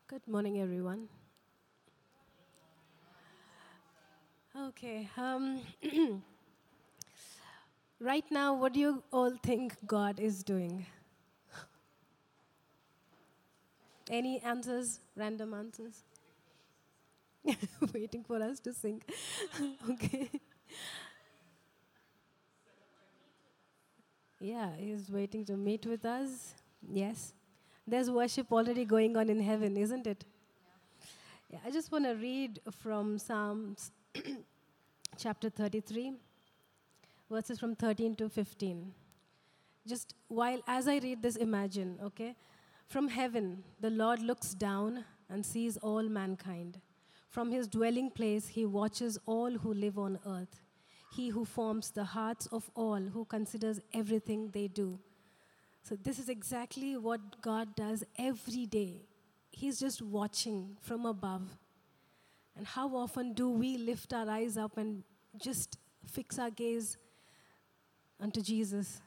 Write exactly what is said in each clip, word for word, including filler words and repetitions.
Good morning, everyone. Okay, um, right now, what do you all think God is doing? Any answers? Random answers? Waiting for us to sing. Okay. Yeah, He's waiting to meet with us. Yes. There's worship already going on in heaven, isn't it? Yeah, I just want to read from Psalms chapter thirty-three, verses from thirteen to fifteen. Just while, as I read this, imagine, okay? From heaven, the Lord looks down and sees all mankind. From his dwelling place, he watches all who live on earth. He who forms the hearts of all, who considers everything they do. So, this is exactly what God does every day. He's just watching from above. And how often do we lift our eyes up and just fix our gaze unto Jesus?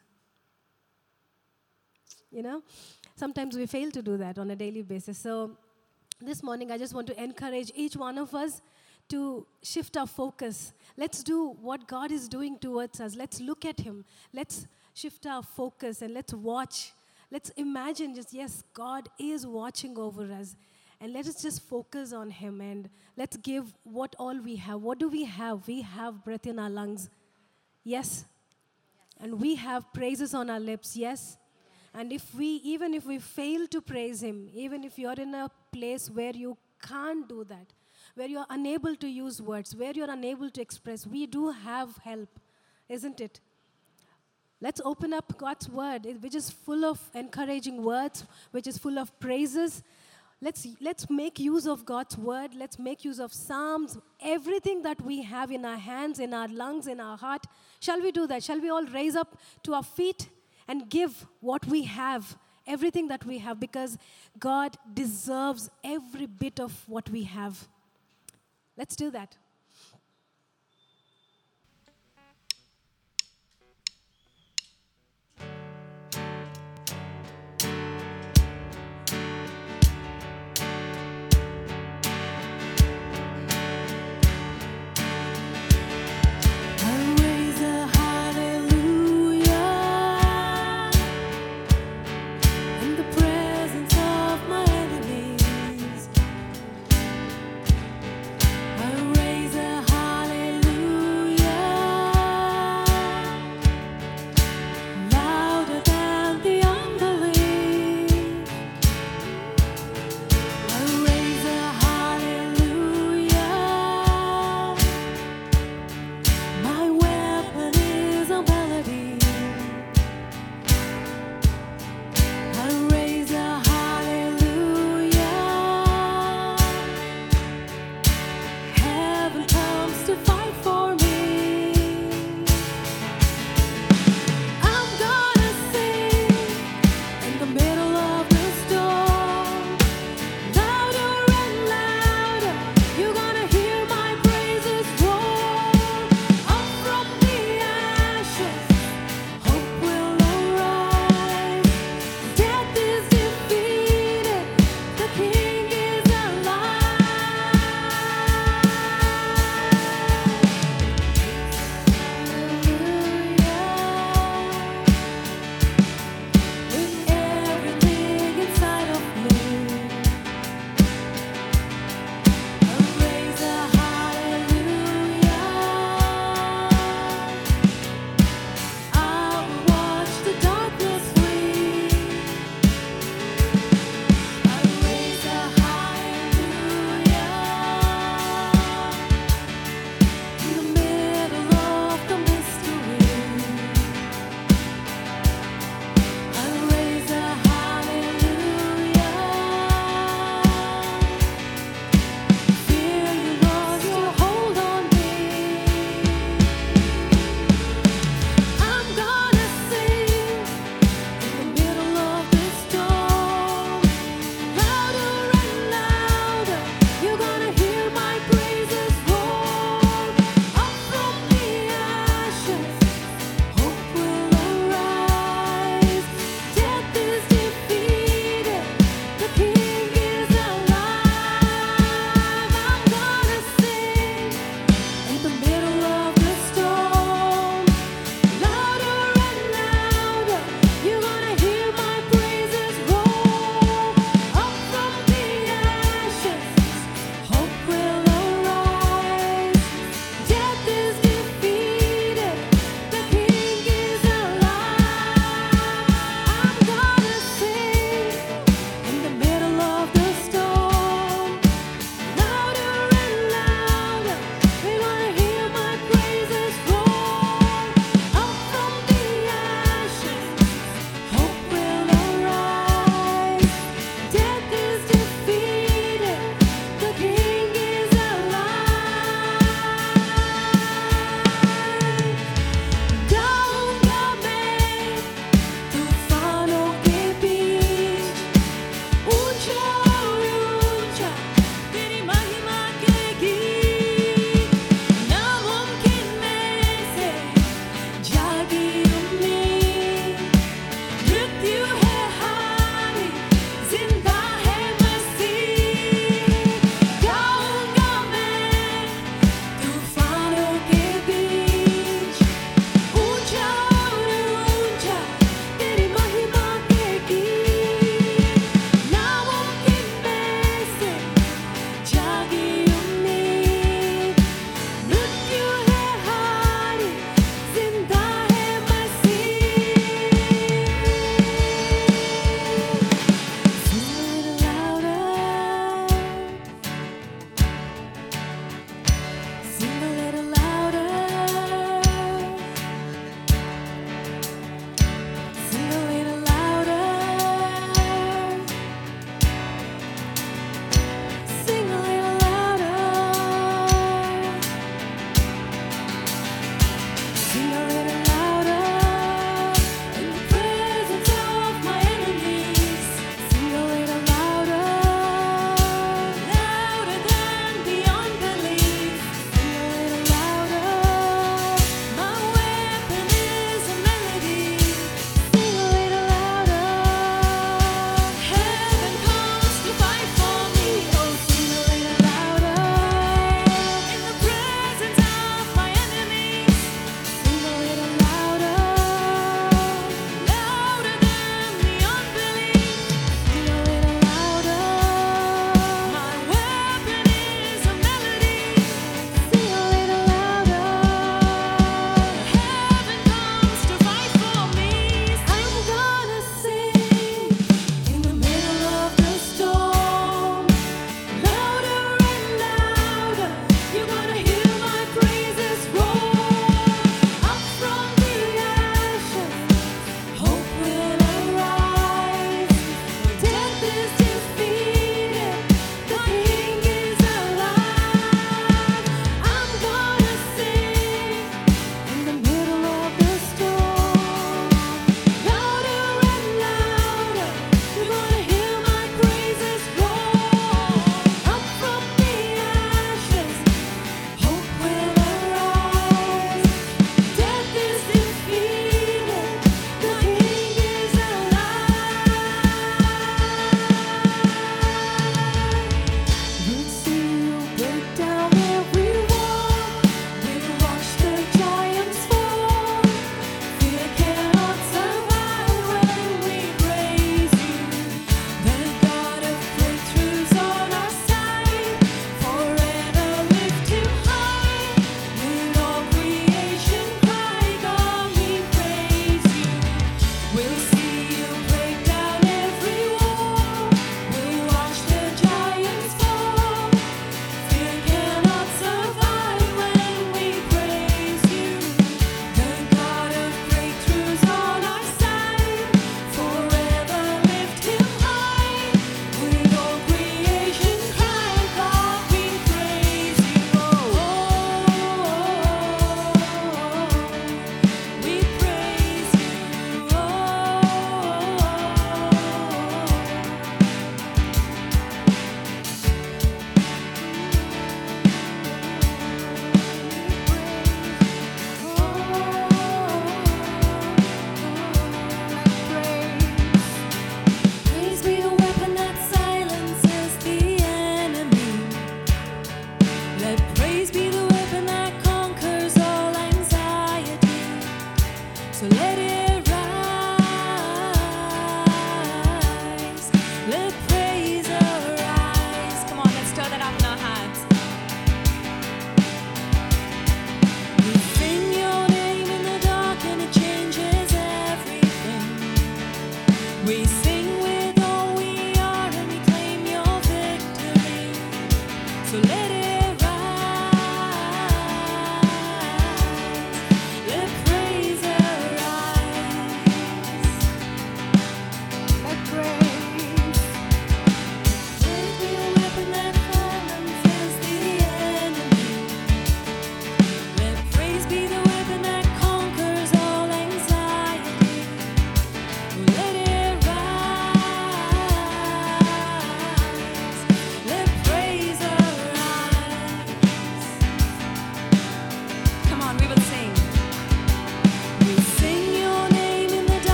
You know, sometimes we fail to do that on a daily basis. So this morning, I just want to encourage each one of us to shift our focus. Let's do what God is doing towards us. Let's look at Him. Let's shift our focus and let's watch. Let's imagine just, yes, God is watching over us. And let us just focus on Him and let's give what all we have. What do we have? We have breath in our lungs. Yes. And we have praises on our lips. Yes. And if we, even if we fail to praise Him, even if you're in a place where you can't do that, where you're unable to use words, where you're unable to express, we do have help, isn't it? Let's open up God's word, which is full of encouraging words, which is full of praises. Let's, let's make use of God's word. Let's make use of Psalms, everything that we have in our hands, in our lungs, in our heart. Shall we do that? Shall we all raise up to our feet and give what we have, everything that we have, because God deserves every bit of what we have. Let's do that. I raise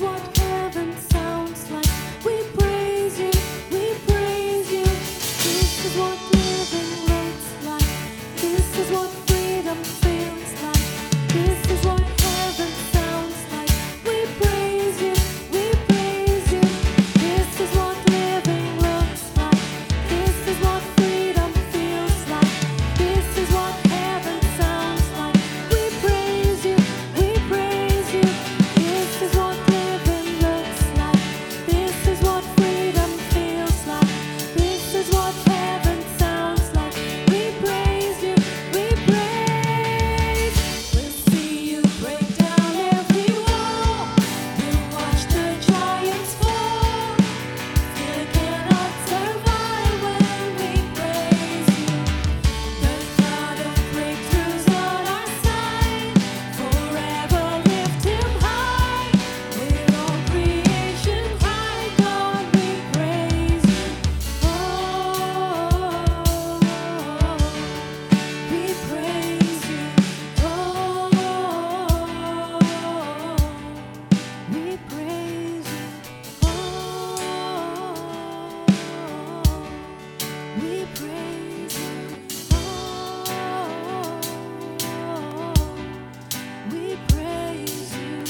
what heaven sounds like. We praise you, we praise you. This is what living looks like. This is what freedom feels like. This is what heaven sounds like. We praise you, we praise you. This is what living looks like. This is what freedom feels like. This is what heaven sounds like. We praise you, we praise you. This is what living looks like. This is what freedom feels like. This is what heaven sounds like. We praise you, we praise. We'll see you break down every wall. We'll watch the giants fall. Fear cannot survive when we praise you. The cloud of breakthroughs on our side. Forever lift him high. We're all creation high. God, we praise you. Oh, we praise you. Oh, we praise you. Oh, we praise you. Oh, we praise you.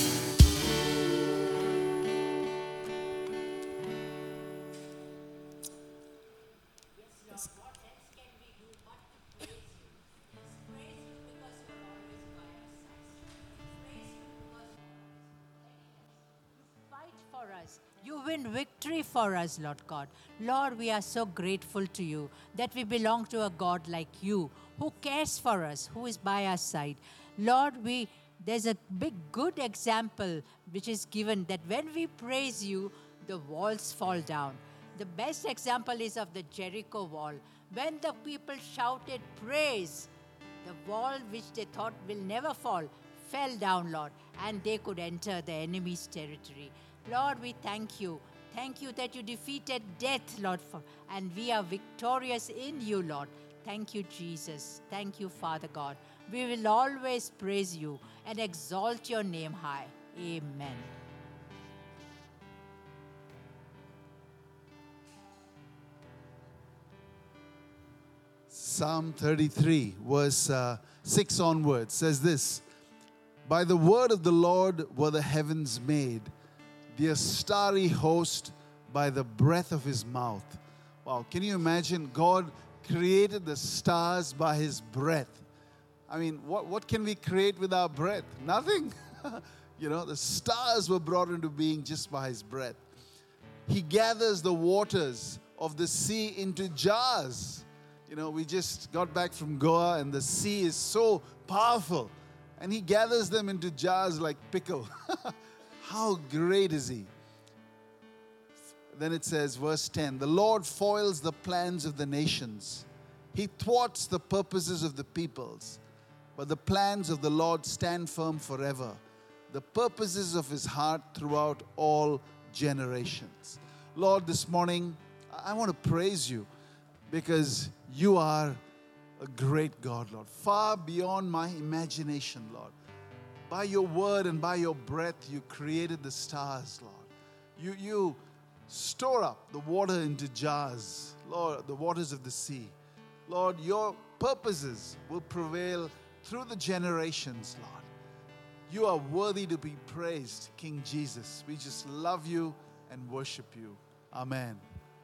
Fight for us. You win victory for us, Lord God. Lord, we are so grateful to you that we belong to a God like you who cares for us, who is by our side. Lord, we there's a big good example which is given that when we praise you, the walls fall down. The best example is of the Jericho wall. When the people shouted praise, the wall which they thought will never fall fell down, Lord, and they could enter the enemy's territory. Lord, we thank you. Thank you that you defeated death, Lord, for, and we are victorious in you, Lord. Thank you, Jesus. Thank you, Father God. We will always praise you and exalt your name high. Amen. Psalm thirty-three, verse uh, six onwards, says this: By the word of the Lord were the heavens made, their starry host by the breath of his mouth. Wow, can you imagine? God created the stars by his breath. I mean, what, what can we create with our breath? Nothing. You know, the stars were brought into being just by his breath. He gathers the waters of the sea into jars. You know, we just got back from Goa and the sea is so powerful. And he gathers them into jars like pickle. How great is he? Then it says, verse ten, the Lord foils the plans of the nations. He thwarts the purposes of the peoples. But the plans of the Lord stand firm forever, the purposes of his heart throughout all generations. Lord, this morning, I want to praise you because you are a great God, Lord, far beyond my imagination, Lord. By your word and by your breath, you created the stars, Lord. You, you store up the water into jars, Lord, the waters of the sea. Lord, your purposes will prevail through the generations, Lord. You are worthy to be praised, King Jesus. We just love you and worship you. Amen.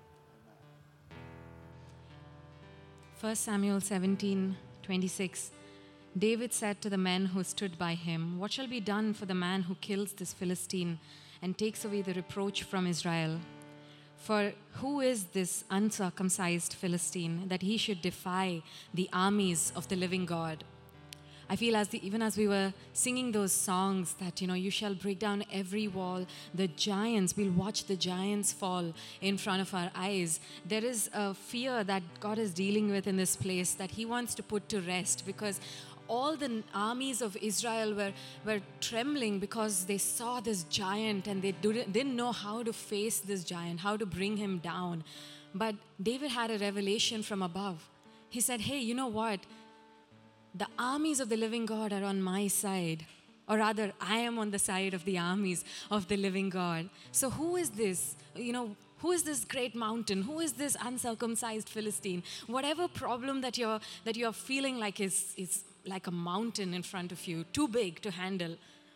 First Samuel seventeen twenty-six. David said to the men who stood by him, "What shall be done for the man who kills this Philistine and takes away the reproach from Israel? For who is this uncircumcised Philistine that he should defy the armies of the living God?" I feel as the, even as we were singing those songs that, you know, you shall break down every wall, the giants, we'll watch the giants fall in front of our eyes. There is a fear that God is dealing with in this place that he wants to put to rest, because all the armies of Israel were, were trembling because they saw this giant and they didn't, didn't know how to face this giant, how to bring him down. But David had a revelation from above. He said, hey, you know what? The armies of the living God are on my side. Or rather, I am on the side of the armies of the living God. So who is this? You know, who is this great mountain? Who is this uncircumcised Philistine? Whatever problem that you're that you're feeling like is, is like a mountain in front of you, too big to handle,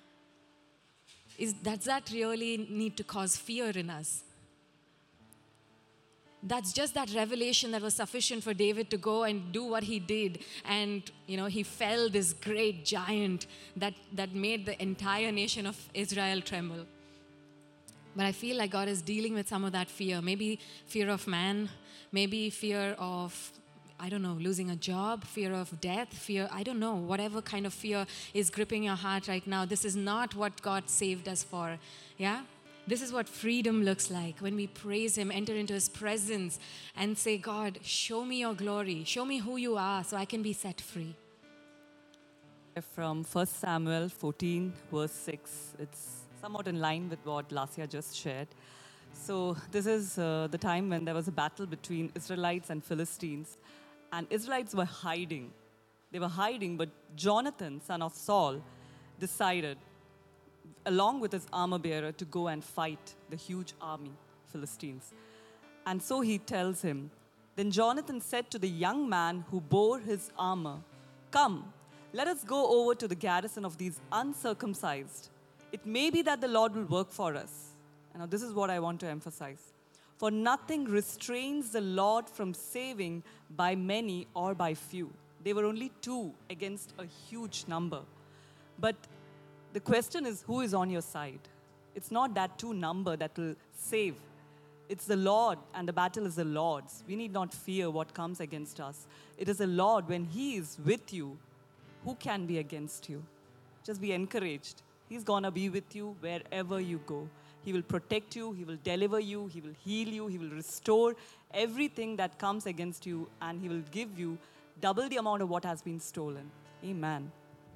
is does that really need to cause fear in us? That's just that revelation that was sufficient for David to go and do what he did. And, you know, he fell this great giant that, that made the entire nation of Israel tremble. But I feel like God is dealing with some of that fear. Maybe fear of man, maybe fear of, I don't know, losing a job, fear of death, fear, I don't know, whatever kind of fear is gripping your heart right now. This is not what God saved us for, yeah? This is what freedom looks like when we praise Him, enter into His presence and say, God, show me your glory. Show me who you are so I can be set free. From First Samuel fourteen, verse six. It's somewhat in line with what Lasya just shared. So this is uh, the time when there was a battle between Israelites and Philistines. And Israelites were hiding. They were hiding, but Jonathan, son of Saul, decided, along with his armor bearer, to go and fight the huge army, Philistines. And so he tells him, then Jonathan said to the young man who bore his armor, come, let us go over to the garrison of these uncircumcised. It may be that the Lord will work for us. And now this is what I want to emphasize. For nothing restrains the Lord from saving by many or by few. They were only two against a huge number. But the question is, who is on your side? It's not that two number that will save. It's the Lord, and the battle is the Lord's. We need not fear what comes against us. It is the Lord. When He is with you, who can be against you? Just be encouraged. He's going to be with you wherever you go. He will protect you. He will deliver you. He will heal you. He will restore everything that comes against you, and He will give you double the amount of what has been stolen. Amen.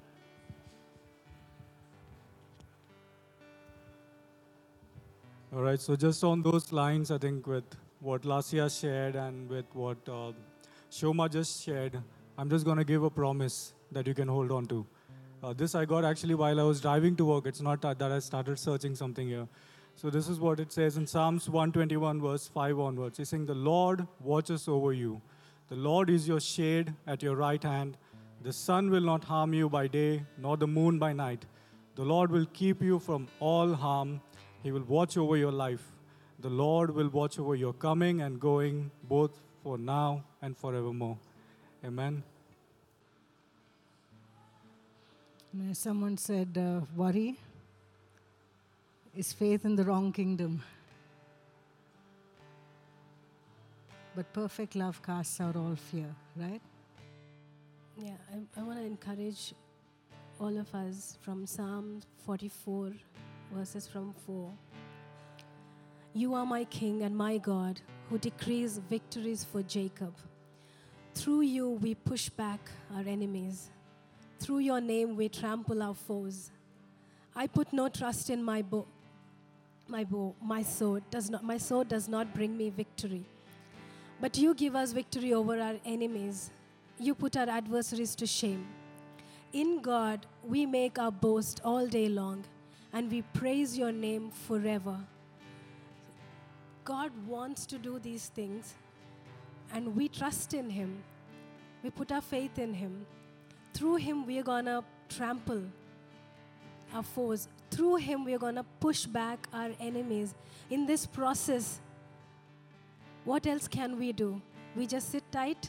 All right, so just on those lines, I think with what Lasya shared and with what uh, Shoma just shared, I'm just going to give a promise that you can hold on to. Uh, this I got actually while I was driving to work. It's not that I started searching something here. So this is what it says in Psalms one twenty-one, verse five onwards. It's saying, the Lord watches over you. The Lord is your shade at your right hand. The sun will not harm you by day, nor the moon by night. The Lord will keep you from all harm. He will watch over your life. The Lord will watch over your coming and going, both for now and forevermore. Amen. Someone said, uh, worry is faith in the wrong kingdom. But perfect love casts out all fear, right? Yeah, I, I want to encourage all of us from Psalm forty-four, verses from four. You are my King and my God, who decrees victories for Jacob. Through you we push back our enemies. Through your name we trample our foes. I put no trust in my bow. My bow, my sword does not. My sword does not bring me victory. But you give us victory over our enemies. You put our adversaries to shame. In God we make our boast all day long, and we praise your name forever. God wants to do these things, and we trust in Him. We put our faith in Him. Through Him, we are going to trample our foes. Through Him, we are going to push back our enemies. In this process, what else can we do? We just sit tight.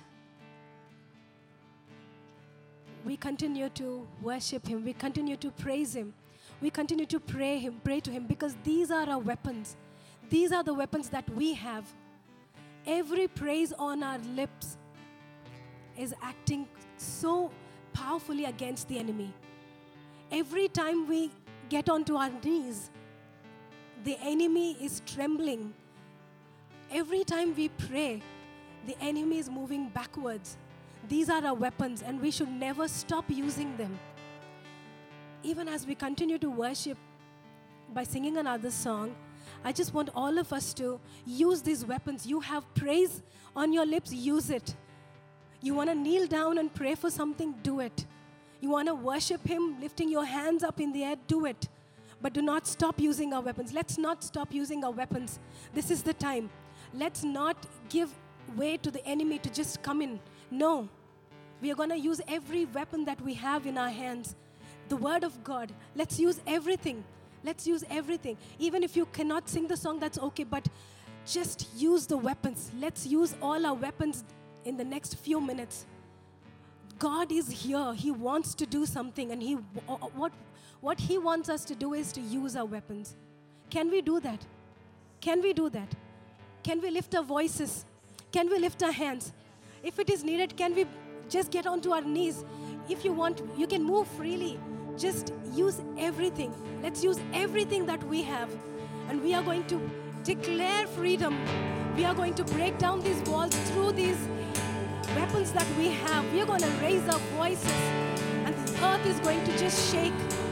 We continue to worship Him. We continue to praise Him. We continue to pray Him, pray to Him, because these are our weapons. These are the weapons that we have. Every praise on our lips is acting so powerfully against the enemy. Every time we get onto our knees, the enemy is trembling. Every time we pray, the enemy is moving backwards. These are our weapons, and we should never stop using them. Even as we continue to worship by singing another song, I just want all of us to use these weapons. You have praise on your lips, use it. You want to kneel down and pray for something, do it. You You want to worship Him, lifting your hands up in the air, do it. But do not stop using our weapons. Let's not stop using our weapons. This is the time. Let's not give way to the enemy to just come in. No. We are going to use every weapon that we have in our hands. The Word of God. Let's use everything. Let's use everything. Even if you cannot sing the song, that's okay. But just use the weapons. Let's use all our weapons in the next few minutes. God is here. He wants to do something. And he, what, what He wants us to do is to use our weapons. Can we do that? Can we do that? Can we lift our voices? Can we lift our hands? If it is needed, can we just get onto our knees? If you want, you can move freely. Just use everything. Let's use everything that we have. And we are going to declare freedom. We are going to break down these walls through these weapons that we have. We are going to raise our voices. And the earth is going to just shake.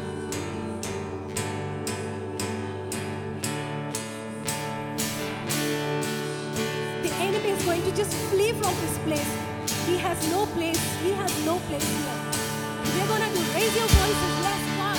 The enemy is going to just flee from this place. He has no place. He has no place here. We're going to do, raise your voices. Let's God.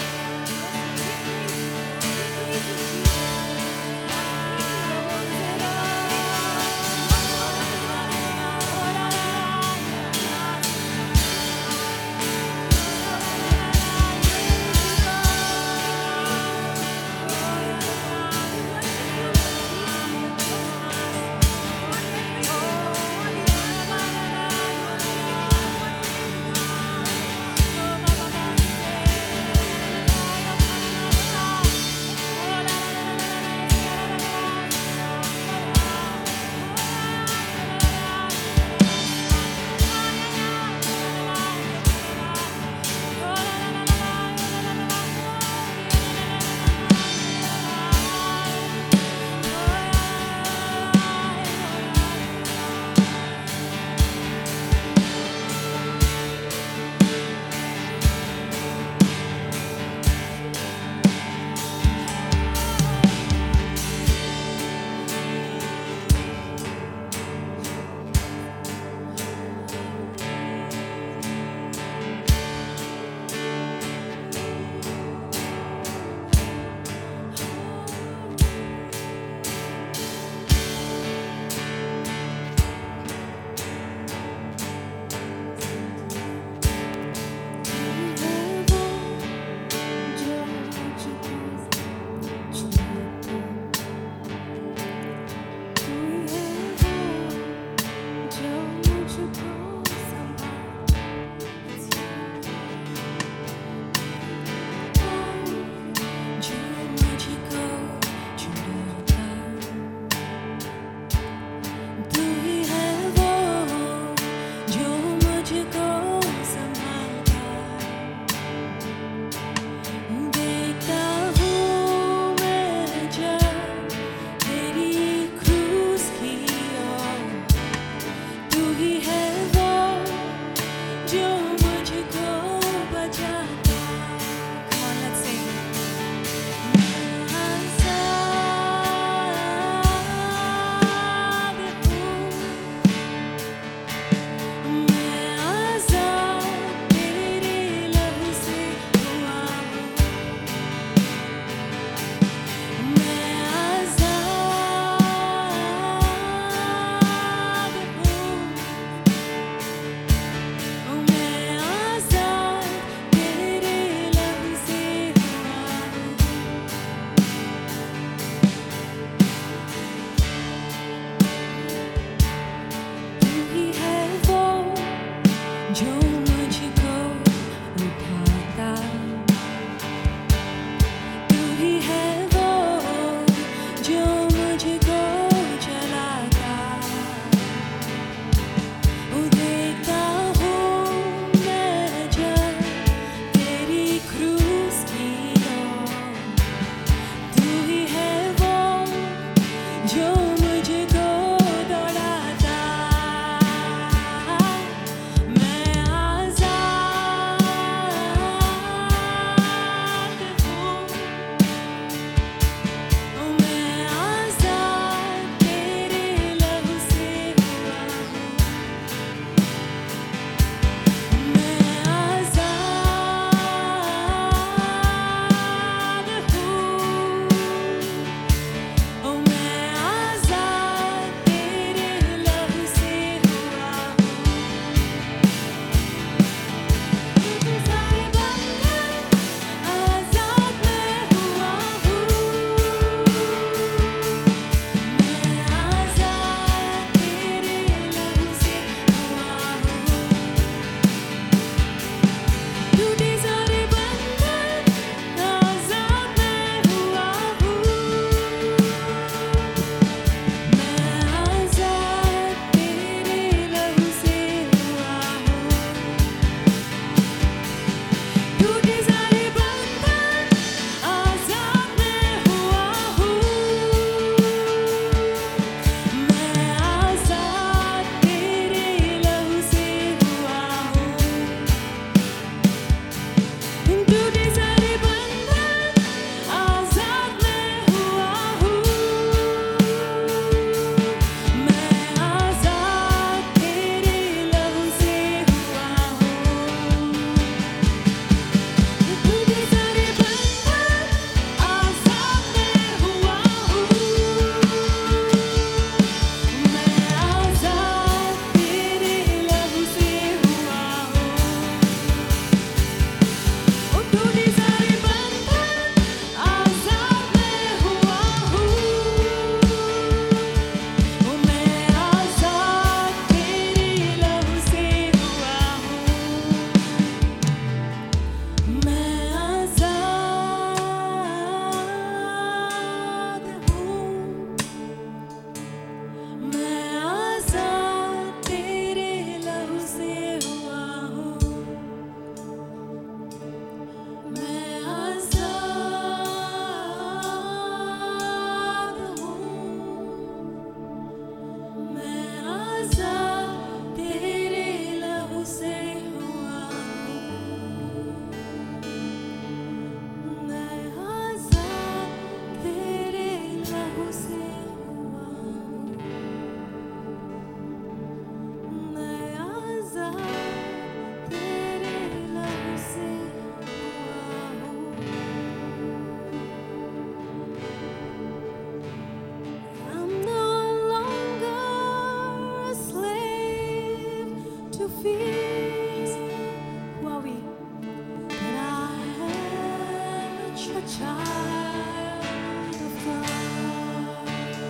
child of God.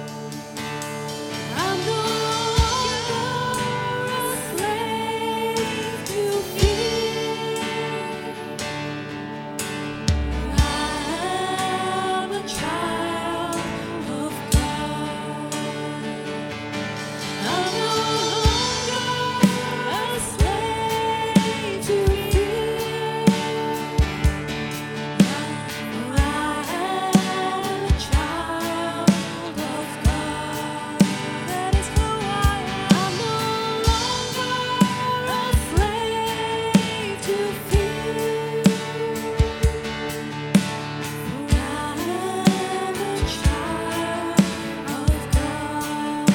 I'm no longer a slave to fear. I am a child of God. I'm no longer a slave to fear. I am a child of God. That is who I am. I'm no longer a slave to fear. I am a child of God.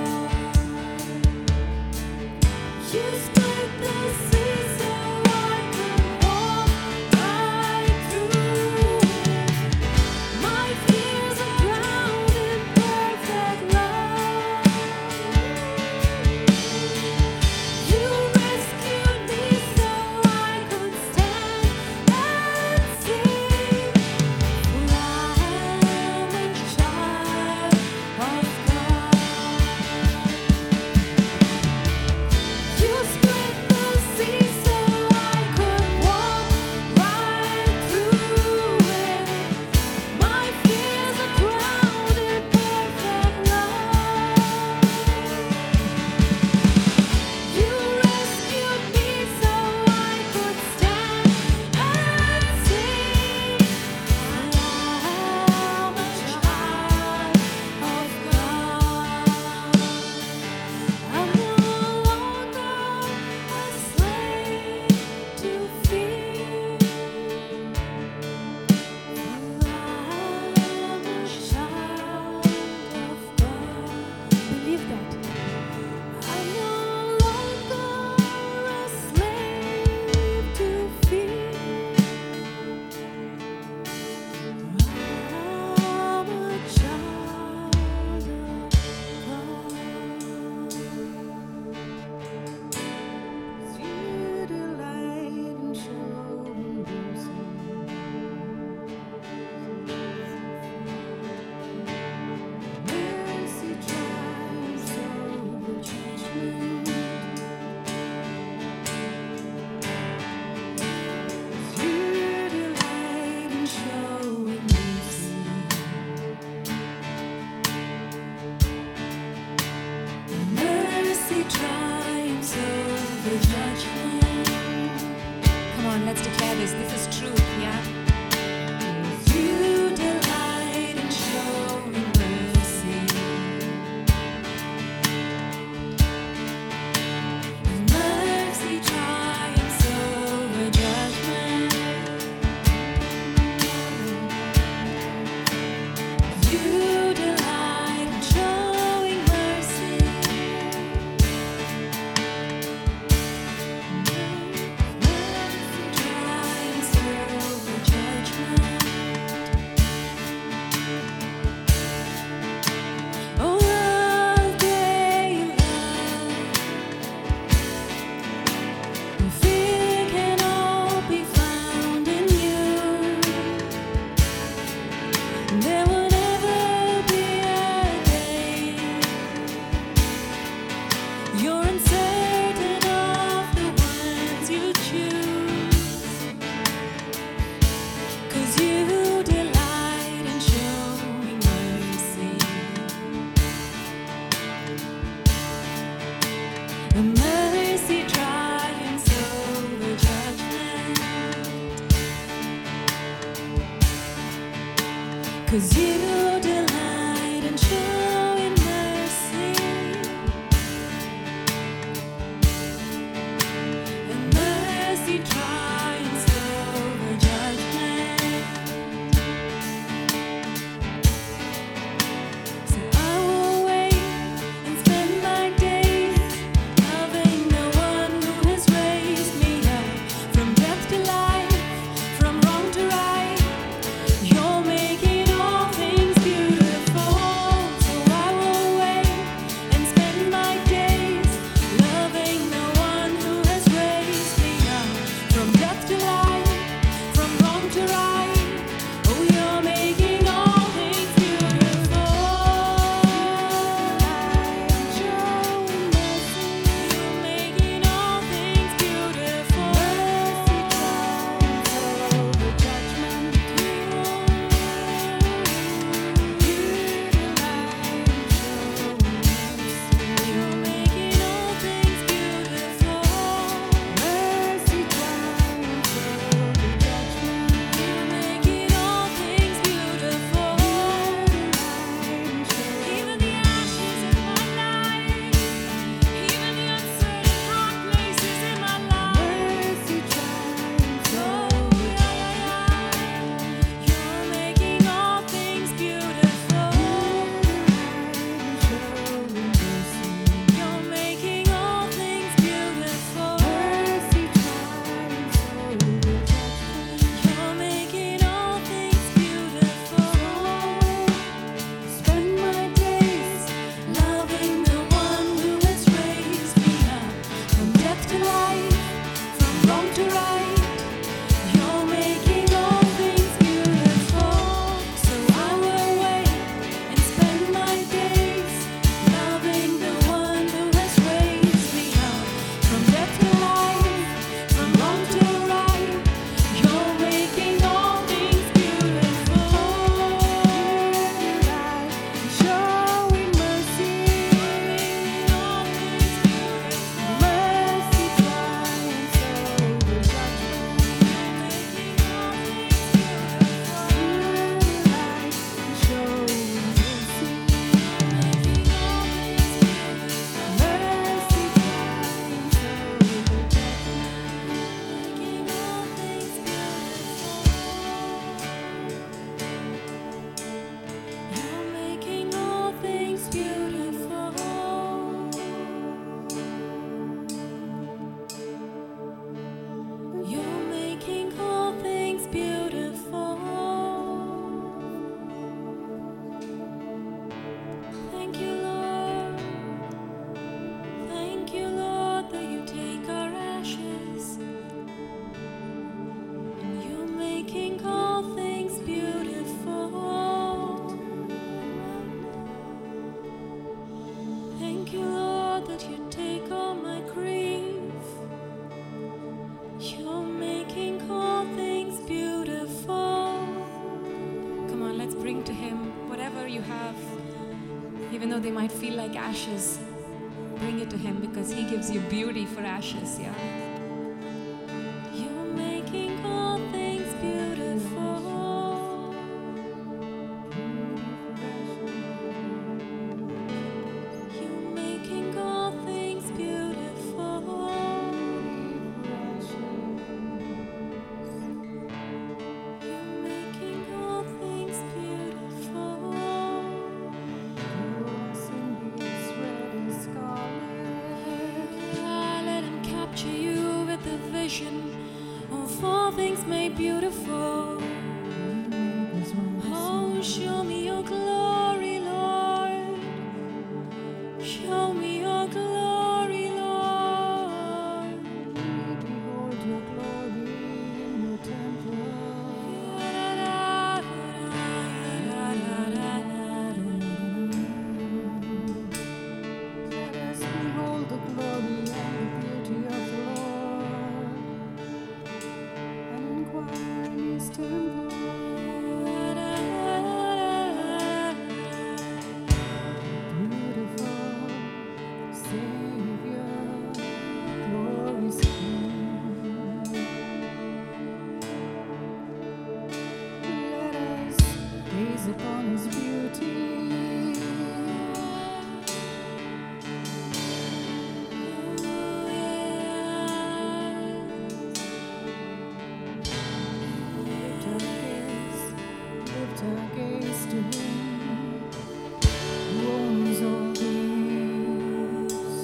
You split the sea so I could walk right through it. My fears are drowned in perfect love. You rescued me so I could stand and sing. For I am a child of God. You split the sea so I could walk right through it. My fears are drowned in perfect love. You rescued me so I could stand and sing. I am a child of God. I'm no longer a slave to fear. I am a child of God. Believe that. I'm no longer a slave to fear. I'm a child of God. You delight in showing mercy. Mercy triumphs over judgment. You delight in showing mercy. Mercy triumphs over judgment. Come on, let's declare this. This is truth, yeah? You delight in showing mercy. Mercy triumphs over judgment. You delight in showing mercy. Mercy triumphs over judgment. Oh, love, great love. Fear can all be found in you. There will never be a day you're uncertain of the ones you choose. 'Cause you delight in showing mercy. And mercy triumphs over judgment. 'Cause you delight in showing mercy. And mercy triumphs over judgment. So I will wait and spend my days loving the one who has raised me up from death to life, from wrong to right. You're making all things beautiful. Even though they might feel like ashes, bring it to Him because He gives you beauty for ashes, yeah. You're making all things beautiful. You're making all things beautiful. You're making all things beautiful. Let Him capture you with the vision of all things made beautiful. Oh, show me your glory, Lord. Show me your glory, Lord. Behold your glory in your temple. Let us behold the glory and the beauty of the Lord, and inquire in His temple. Beautiful Savior, glorious King. Let us gaze upon His beauty. Lift our gaze, lift our gaze to Him who owns all things,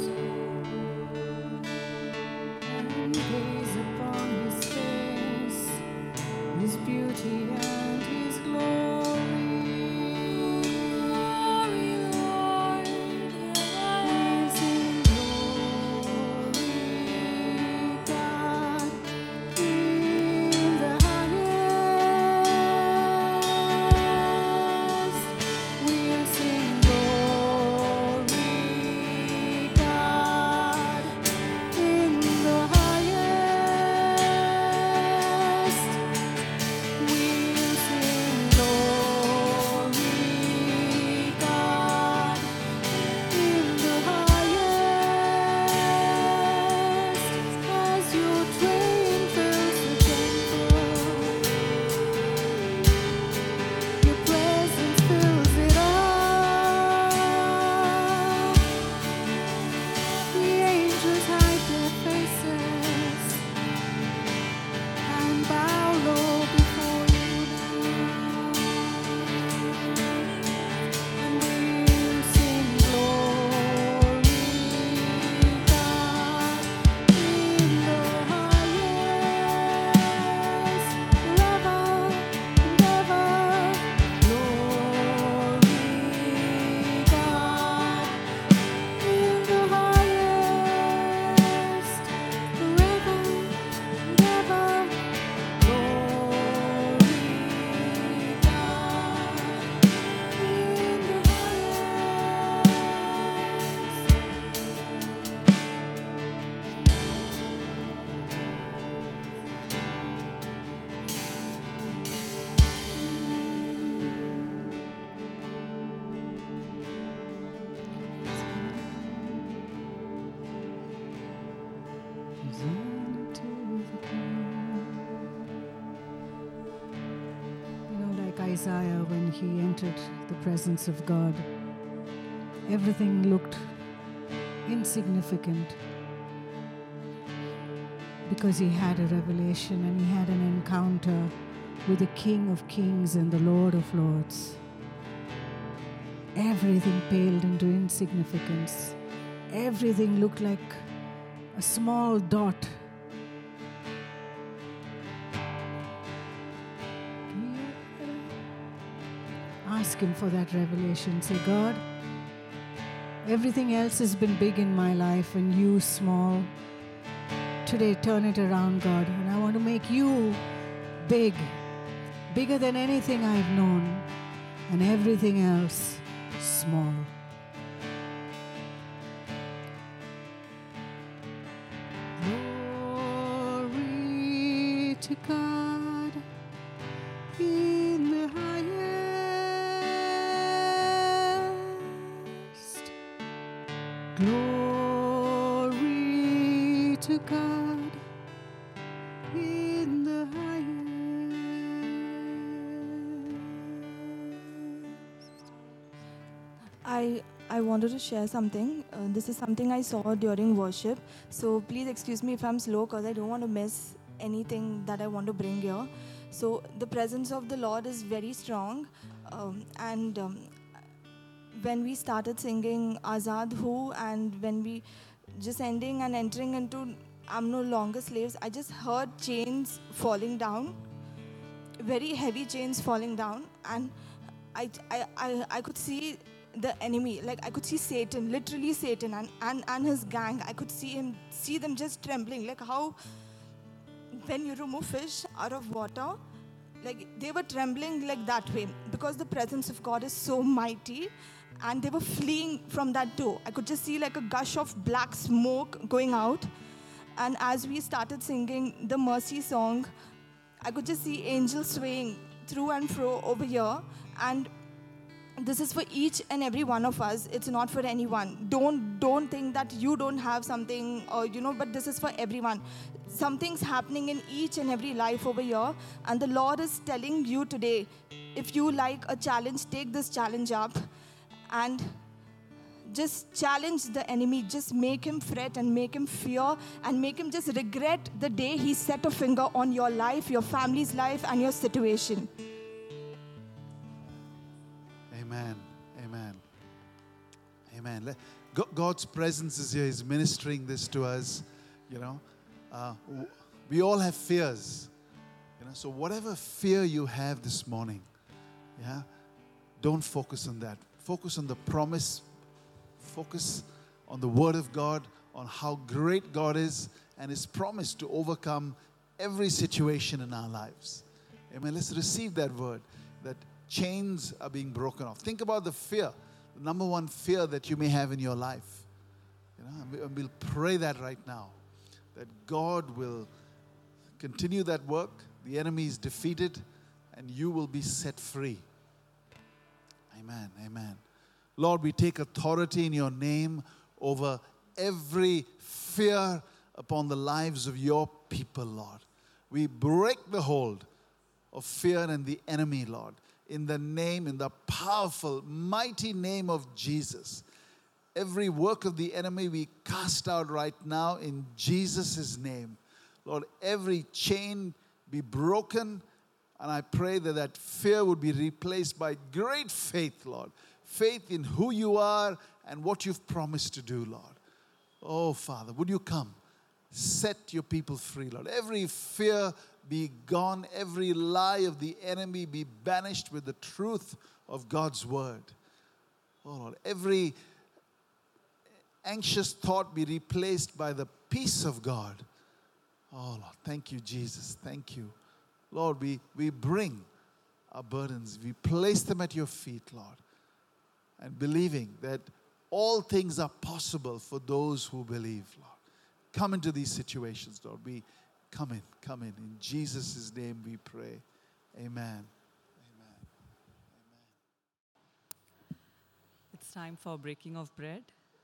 and gaze upon His face, His beauty and His glory. Glory, Lord, we sing glory, God, in the highest. We are sing glory, God, in the highest. We sing glory, God, in the highest. As your train fills the temple, your presence fills it up. The angels hide their faces and bow low before you now. And we sing glory, God, in the highest. Forever and ever, glory, God, in the highest. Forever and ever, glory, God, in the highest. You know, like Isaiah, when he entered the presence of God, everything looked insignificant because he had a revelation and he had an encounter with the King of Kings and the Lord of Lords. Everything paled into insignificance. Everything looked like a small dot. Ask Him for that revelation. Say, God, everything else has been big in my life and you small. Today, turn it around, God. And I want to make you big, bigger than anything I've known, and everything else small. Glory to God in the highest. Glory to God in the highest. I I wanted to share something. Uh, this is something I saw during worship. So please excuse me if I'm slow because I don't want to miss anything that I want to bring here. So the presence of the Lord is very strong. Um, and um, when we started singing Azad Hu and when we just ending and entering into I'm no longer slaves, I just heard chains falling down, very heavy chains falling down. And I, I, I, I could see the enemy, like I could see Satan, literally Satan and, and, and his gang. I could see him, see them just trembling, like how when you remove fish out of water, like they were trembling like that way because the presence of God is so mighty and they were fleeing from that door. I could just see like a gush of black smoke going out. And as we started singing the mercy song, I could just see angels swaying through and fro over here. And this is for each and every one of us. It's not for anyone. Don't don't think that you don't have something, or you know, but this is for everyone. Something's happening in each and every life over here. And the Lord is telling you today, if you like a challenge, take this challenge up and just challenge the enemy. Just make him fret and make him fear and make him just regret the day he set a finger on your life, your family's life, and your situation. Amen. Amen. Amen. Let- Go- God's presence is here. He's ministering this to us. You know, uh, w- we all have fears. You know, so whatever fear you have this morning, yeah, don't focus on that. Focus on the promise. Focus on the Word of God, on how great God is and His promise to overcome every situation in our lives. Amen. Let's receive that word, that chains are being broken off. Think about the fear, the number one fear that you may have in your life. You know, and we- and we'll pray that right now, that God will continue that work, the enemy is defeated, and you will be set free. Amen, amen. Lord, we take authority in your name over every fear upon the lives of your people, Lord. We break the hold of fear and the enemy, Lord, in the name, in the powerful, mighty name of Jesus. Every work of the enemy we cast out right now in Jesus' name. Lord, every chain be broken, and I pray that that fear would be replaced by great faith, Lord. Faith in who you are and what you've promised to do, Lord. Oh, Father, would you come? Set your people free, Lord. Every fear be gone. Every lie of the enemy be banished with the truth of God's word. Oh, Lord, every anxious thought be replaced by the peace of God. Oh, Lord, thank you, Jesus. Thank you. Lord, we, we bring our burdens. We place them at your feet, Lord. And believing that all things are possible for those who believe, Lord. Come into these situations, Lord. We come in, come in. In Jesus' name we pray. Amen. Amen. It's time for breaking of bread.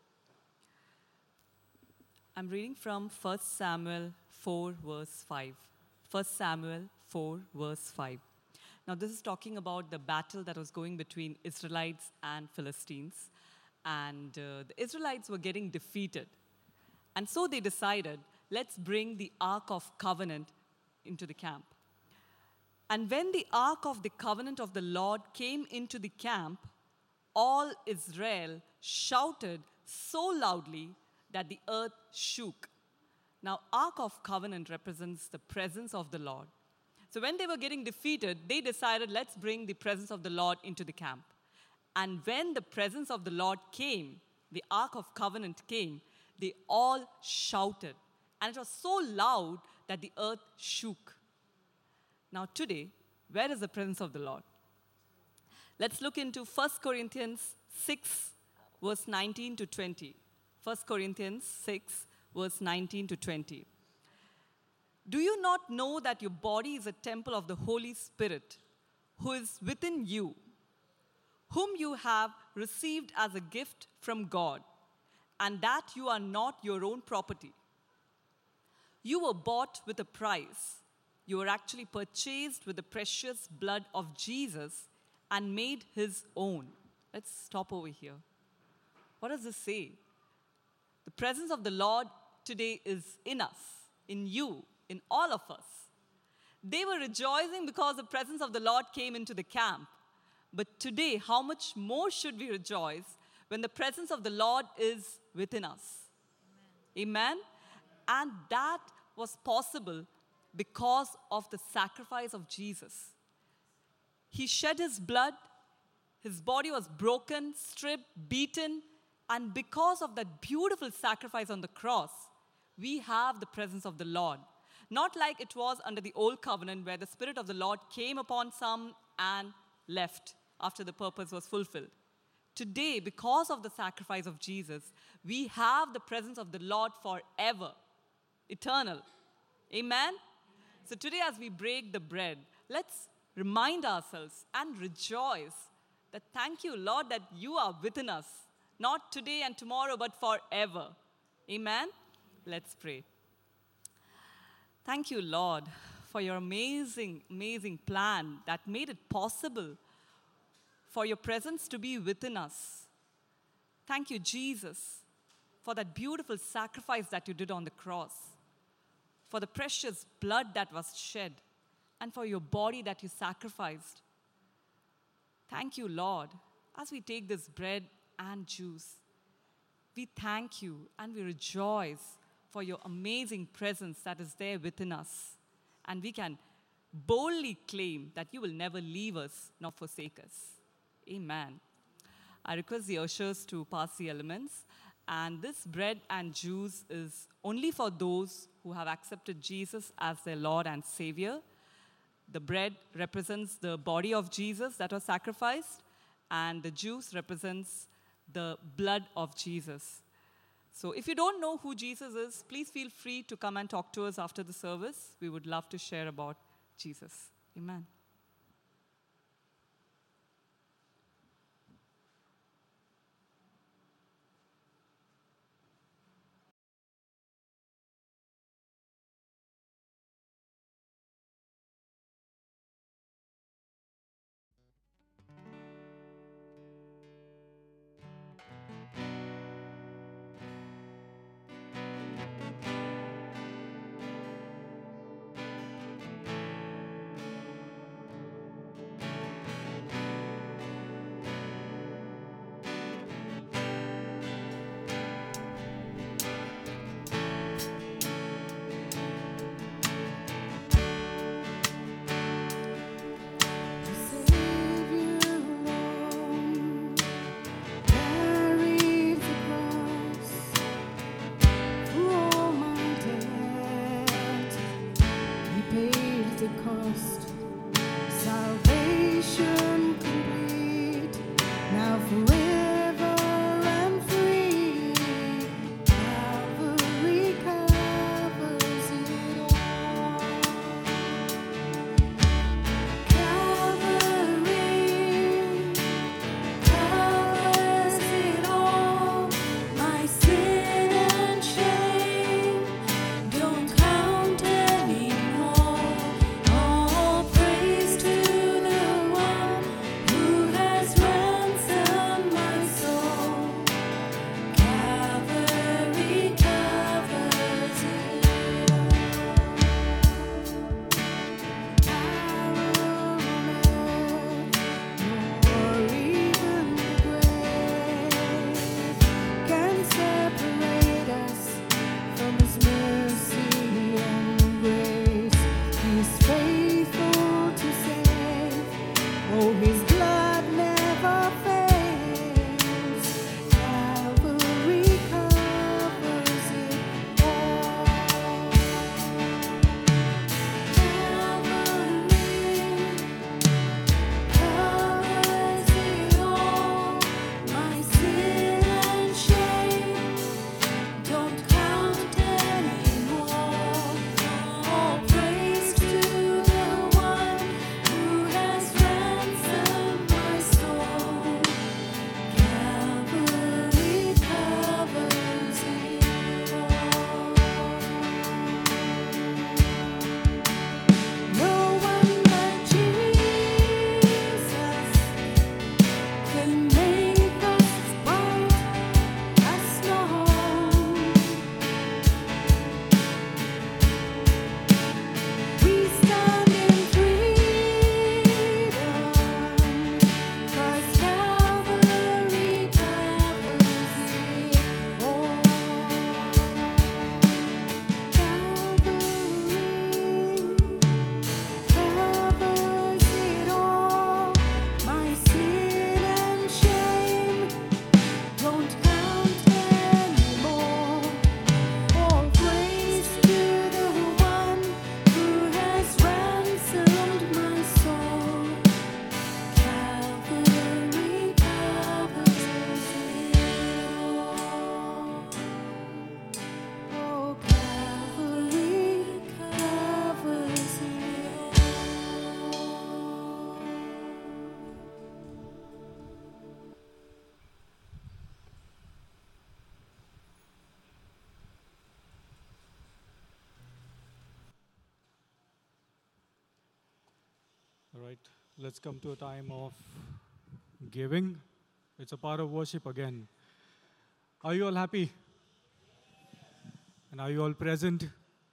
I'm reading from First Samuel four, verse five. First Samuel four, verse five. Now, this is talking about the battle that was going between Israelites and Philistines. And uh, the Israelites were getting defeated. And so they decided, let's bring the Ark of Covenant into the camp. And when the Ark of the Covenant of the Lord came into the camp, all Israel shouted so loudly that the earth shook. Now, Ark of Covenant represents the presence of the Lord. So when they were getting defeated, they decided, let's bring the presence of the Lord into the camp. And when the presence of the Lord came, the Ark of Covenant came, they all shouted. And it was so loud that the earth shook. Now today, where is the presence of the Lord? Let's look into First Corinthians six, verse nineteen to twenty. First Corinthians six, verse nineteen to twenty. Do you not know that your body is a temple of the Holy Spirit, who is within you, whom you have received as a gift from God? and that you are not your own property. You were bought with a price. You were actually purchased with the precious blood of Jesus and made his own. Let's stop over here. What does this say? The presence of the Lord today is in us, in you, in all of us. They were rejoicing because the presence of the Lord came into the camp. But today, how much more should we rejoice when the presence of the Lord is within us? Amen? Amen? And that was possible because of the sacrifice of Jesus. He shed his blood, his body was broken, stripped, beaten, and because of that beautiful sacrifice on the cross, we have the presence of the Lord. Not like it was under the old covenant where the Spirit of the Lord came upon some and left after the purpose was fulfilled. Today, because of the sacrifice of Jesus, we have the presence of the Lord forever, eternal. Amen? So today as we break the bread, let's remind ourselves and rejoice that thank you, Lord, that you are within us. Not today and tomorrow, but forever. Amen? Let's pray. Thank you, Lord, for your amazing, amazing plan that made it possible for your presence to be within us. Thank you, Jesus, for that beautiful sacrifice that you did on the cross, for the precious blood that was shed, and for your body that you sacrificed. Thank you, Lord, as we take this bread and juice. We thank you and we rejoice for your amazing presence that is there within us. And we can boldly claim that you will never leave us nor forsake us. Amen. I request the ushers to pass the elements. And this bread and juice is only for those who have accepted Jesus as their Lord and Savior. The bread represents the body of Jesus that was sacrificed, and the juice represents the blood of Jesus. So if you don't know who Jesus is, please feel free to come and talk to us after the service. We would love to share about Jesus. Amen. Praise to the one who has ransomed right, let's come to a time of giving. It's a part of worship again. Are you all happy? And are you all present?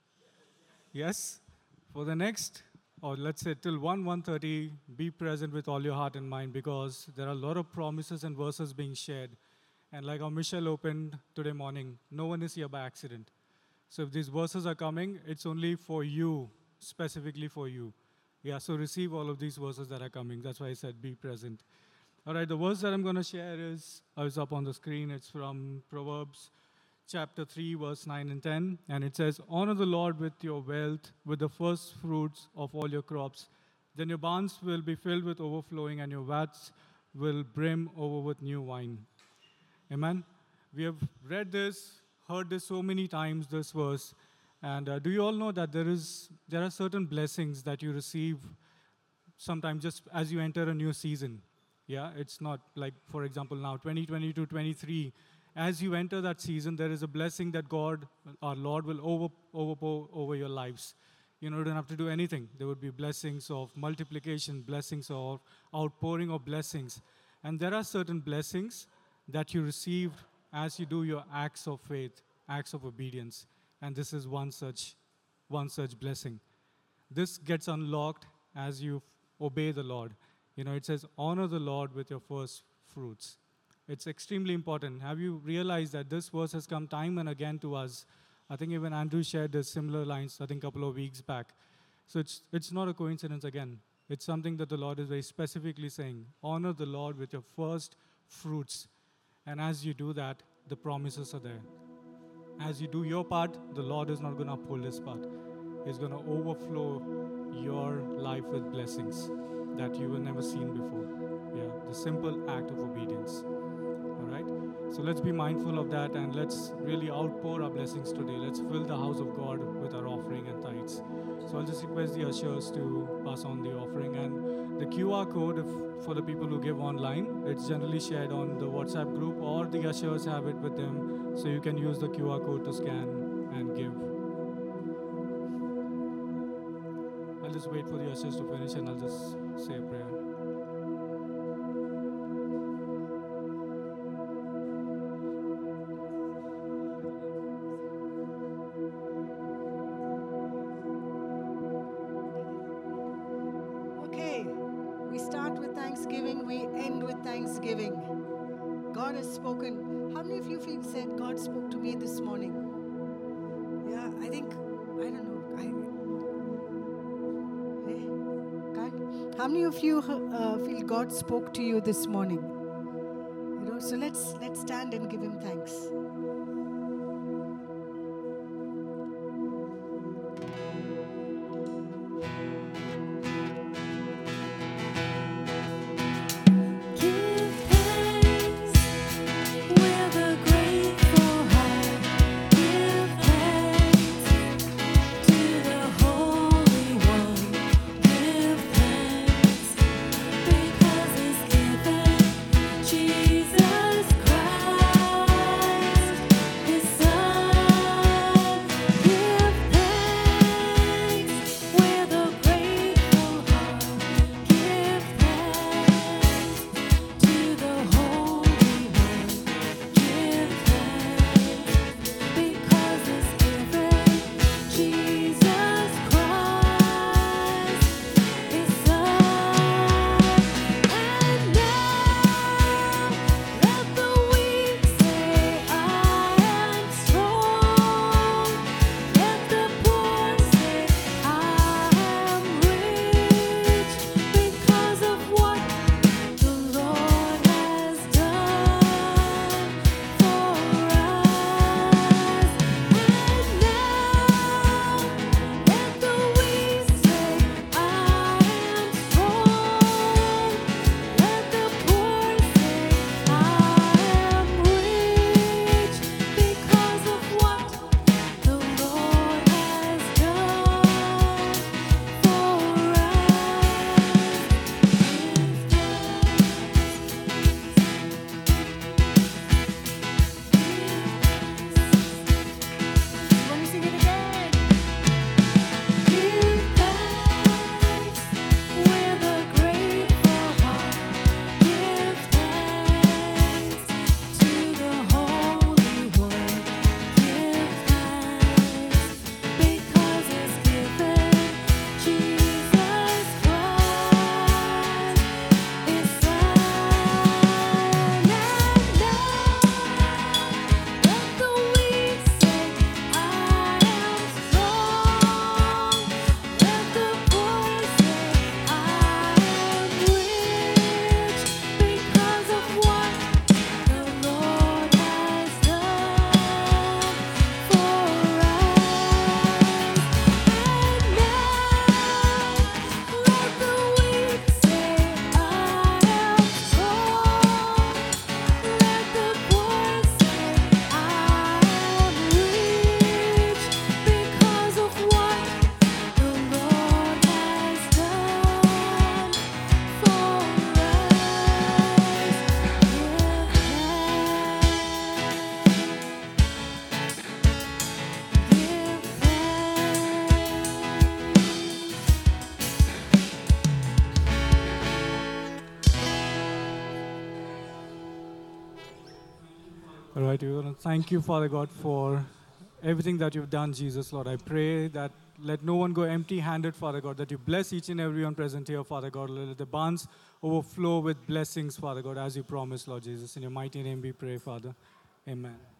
Yes? For the next, or let's say till one, one thirty, be present with all your heart and mind, because there are a lot of promises and verses being shared. And like our Michelle opened today morning, no one is here by accident. So if these verses are coming, it's only for you, specifically for you. Yeah, so receive all of these verses that are coming. That's why I said be present. All right, the verse that I'm going to share is, uh, is up on the screen. It's from Proverbs chapter three, verse nine and ten. And it says, honor the Lord with your wealth, with the first fruits of all your crops. Then your barns will be filled with overflowing, and your vats will brim over with new wine. Amen. We have read this, heard this so many times, this verse. And uh, do you all know that there is there are certain blessings that you receive sometimes just as you enter a new season? Yeah, it's not like, for example, now twenty twenty-two twenty-three, as you enter that season, there is a blessing that God, our Lord, will over, overpour over your lives. You know, you don't have to do anything. There would be blessings of multiplication, blessings of outpouring of blessings. And there are certain blessings that you receive as you do your acts of faith, acts of obedience. And this is one such, one such blessing. This gets unlocked as you f- obey the Lord. You know, it says, honor the Lord with your first fruits. It's extremely important. Have you realized that this verse has come time and again to us? I think even Andrew shared the similar lines, I think, a couple of weeks back. So it's it's not a coincidence again. It's something that the Lord is very specifically saying. Honor the Lord with your first fruits. And as you do that, the promises are there. As you do your part, the Lord is not going to pull his part. He's going to overflow your life with blessings that you have never seen before. Yeah, the simple act of obedience. All right? So let's be mindful of that, and let's really outpour our blessings today. Let's fill the house of God with our offering and tithes. So I'll just request the ushers to pass on the offering. And the Q R code, if, for the people who give online, it's generally shared on the WhatsApp group, or the ushers have it with them. So you can use the Q R code to scan and give. I'll just wait for the ushers to finish, and I'll just say a prayer. Okay, we start with thanksgiving, we end with thanksgiving. God has spoken. How many of you feel said, God spoke to me this morning? Yeah, I think, I don't know. I, eh? God? How many of you uh, feel God spoke to you this morning? You know, so let's let's stand and give him thanks. Jesus Christ. All right, we want to thank you, Father God, for everything that you've done, Jesus, Lord. I pray that let no one go empty-handed, Father God, that you bless each and every one present here, Father God. Let the barns overflow with blessings, Father God, as you promised, Lord Jesus. In your mighty name we pray, Father. Amen.